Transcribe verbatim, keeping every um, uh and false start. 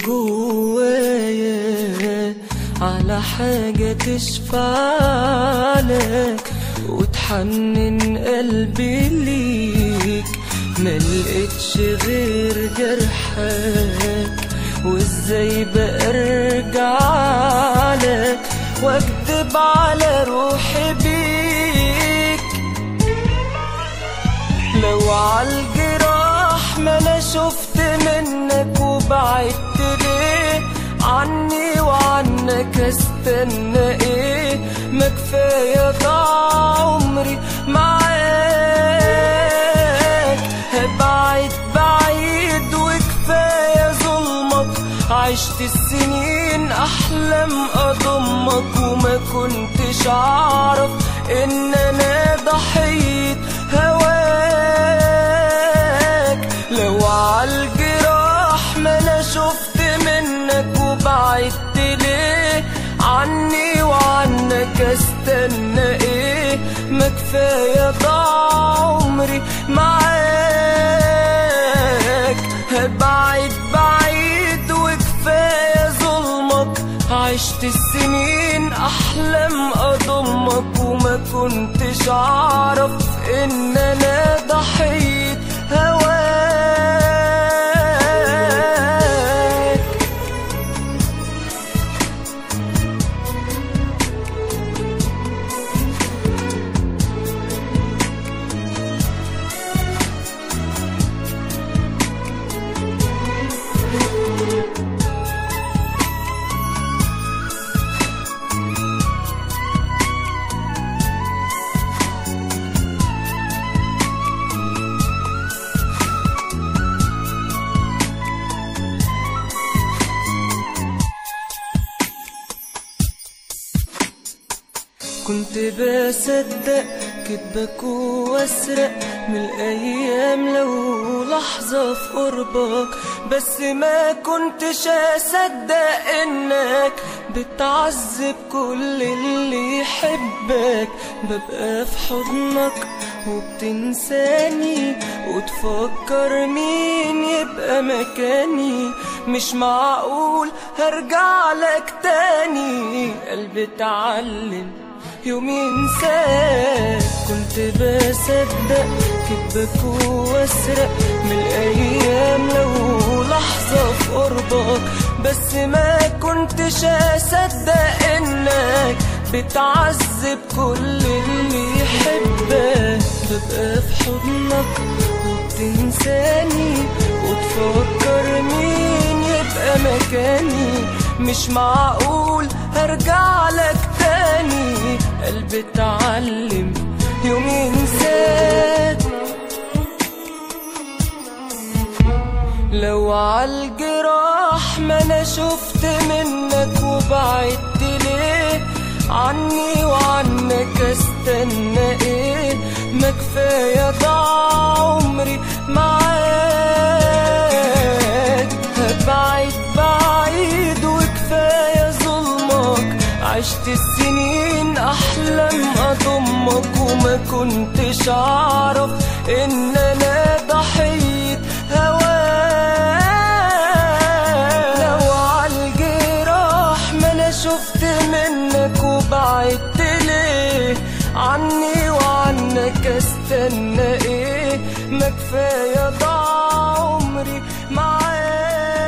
جوايا على حاجة تشفعلك وتحنن قلبي ليك، ملقتش غير جرحك، وازاي بأرجعلك واكدب على روحي بيك. لو عالجراح ما انا شفت منك وبعدت ليه عني وعنك استنى ايه؟ ما كفاية ضاع عمري معاك، هبعد بعيد وكفاية ظلمك، عشت السنين احلام اضمك وما كنتش اعرف ان انا ضحية هواك. لو عالجراح ما انا شفت منك وبعدت ليه عني وعنك استنى ايه؟ ما كفاية ضاع عمري معاك، هبعد بعيد وكفاية ظلمك، عشت السنين احلام اضمك وما كنتش اعرف ان انا ضحية هواك. كنت بصدق كدبك واسرق من الايام لو لحظة في قربك، بس ما كنتش اصدق انك بتعذب كل اللي يحبك. ببقى في حضنك وبتنساني وتفكر مين يبقى مكاني، مش معقول هرجع لك تاني. قلبي اتعلم يوم ينساك، كنت بصدق كدبك واسرق من الايام لو لحظة في قربك، بس ما كنتش اصدق انك بتعذب كل اللي يحبك. ببقى في حضنك وبتنساني وتفكر مين يبقى مكاني، مش معقول هرجع لك تاني. قلبي اتعلم يوم ينساك. لو عالجراح ما انا شفت منك وبعدت ليه عني وعنك استنى ايه؟ ما كفاية ضاع عمري معاك، هبعد بعيد وكفاية ظلمك، عشت السنين احلام اضمك وما كنتش اعرف ان انا ضحية هواك. لو عالجراح ما انا شفت منك وبعدت ليه عني وعنك استنى ايه؟ ما كفاية ضاع عمري معاك.